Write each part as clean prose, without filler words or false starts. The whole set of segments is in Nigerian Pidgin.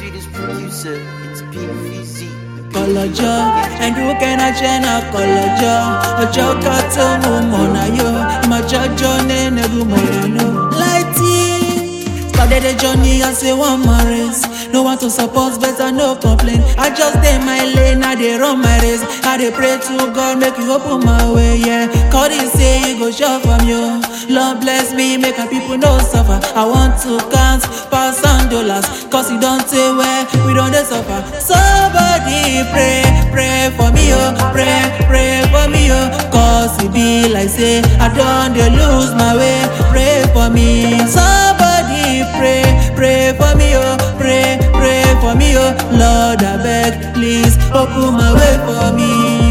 sweetest producer, it's PVZ. Kọlọjọ, ẹ̀dùnkẹ́nà jẹ́nà kọlọjọ. Ọjọ́ ká tó mú mọ̀nà yọ, ìmọ̀jọ́jọ́ nẹ́nẹ́rù mọ̀nà nọ. Láìtí, started the journey as a one man race. No one to support, better no complain. I just dey my lane, I dey run my race. I dey pray to God, make you open my way, yeah. God is say you go shop from you. Lord bless me, make my people no suffer. I want to count pounds and dollars, cause you don't say where we don't dey suffer. Somebody pray, pray for me, oh, pray, pray for me, oh. Cause it be like say I don't dey lose my way. Pray for me, somebody pray, pray for me, oh, pray, pray for me, oh. Lord, I beg, please open my way for me.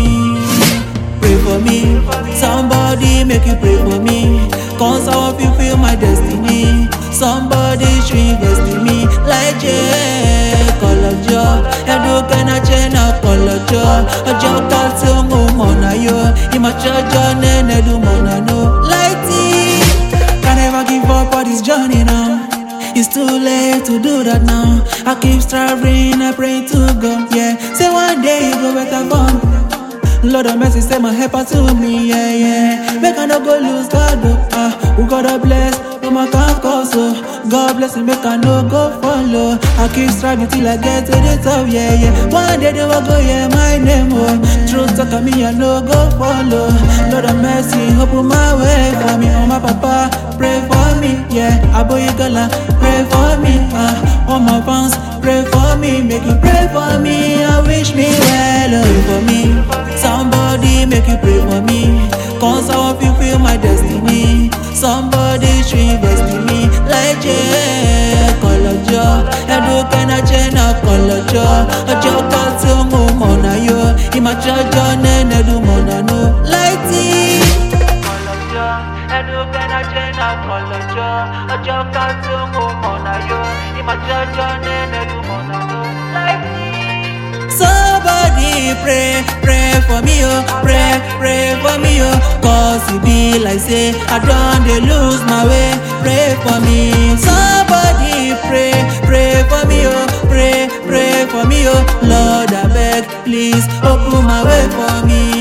Pray for me, somebody make you pray for me. Cause I want to fulfill my destiny. Somebody should invest in me. Like Jay, Kọlọjọ, ẹ̀dùnkẹ́nà jẹ́nà kọlọjọ. Ọjọ́ ká tó mú mọ̀nà yọ, ìmọ̀jọ́jọ́ nẹ́nẹ́rù mọ̀nà nọ. Láìtí, can never give up on this journey now. It's too late to do that now. I keep striving, I pray to God, yeah. Say one day you go better for me. Lord of mercy, say my helper to me, yeah, yeah. Make I no go lose God, oh, who God bless, no my can't cause, oh. God bless me, make I no go follow. I keep striving till I get to the top, yeah, yeah. One day they will go, yeah, my name, oh. Truth talk me, I no go follow. Lord of mercy, open my way for me, oh my papa, pray for me, yeah. Aboy Gala, pray for me, all my fans, pray for me, make you pray for me, I wish me well, pray for me. Somebody make you pray for me, cause I want to fulfill my destiny. Somebody should invest in me. Like Jay, Kọlọjọ, ẹ̀dùnkẹ́nà jẹ́nà kọlọjọ. Ọjọ́ ká tó mú mọ̀nà yọ, ìmọ̀jọ́jọ́ nẹ́nẹ́rù mọ̀nà nọ. Láìtí, Kọlọjọ, ẹ̀dùnkẹ́nà jẹ́nà kọlọjọ. Ọjọ́ ká tó mú mọ̀nà yọ, ìmọ̀jọ́jọ́ nẹ́nẹ́rù mọ̀nà nọ. Láìtí. Somebody pray, pray for me, oh, pray, pray for me, oh. Cause it be like say I don't dey lose my way. Pray for me, somebody pray, pray for me, oh, pray, pray for me, oh. Lord, I beg, please open my way for me.